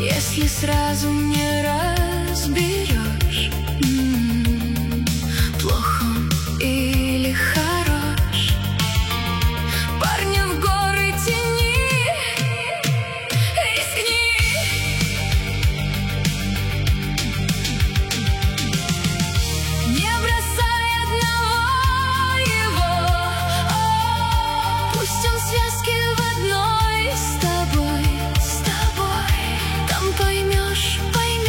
Если сразу не разберешь, плох он или хорош. Парня в горы тяни, рискни. Не бросай одного его, пусть он связки в одной с тобой. Там поймешь,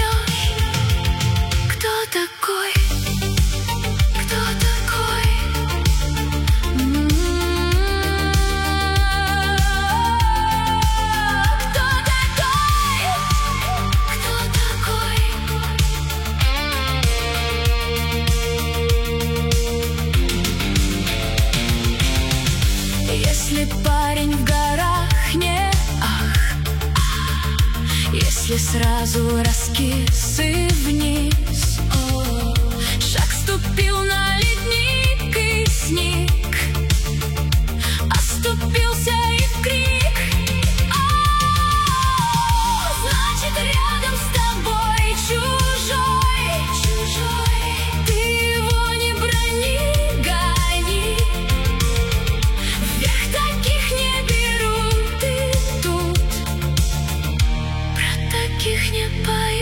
кто такой, кто такой. Кто такой. Если парень в горах не если сразу раскис и вниз, шаг ступил на ледник и сник, оступился и в крик. Значит, рядом с тобой чужой. Ты его не брони, гони. Вверх таких не берут, и тут таких не поют.